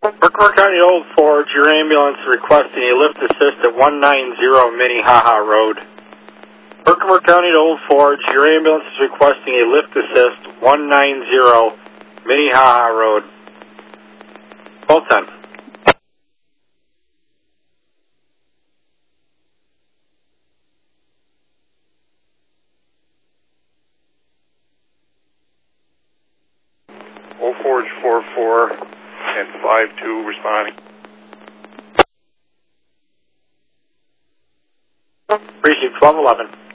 Herkimer County Old Forge, your ambulance requesting a lift assist at 190 Minnehaha Road. Herkimer County Old Forge, your ambulance is requesting a lift assist 190 Minnehaha Road. 1210. Old Forge 44 and 52 responding. Precinct 1211.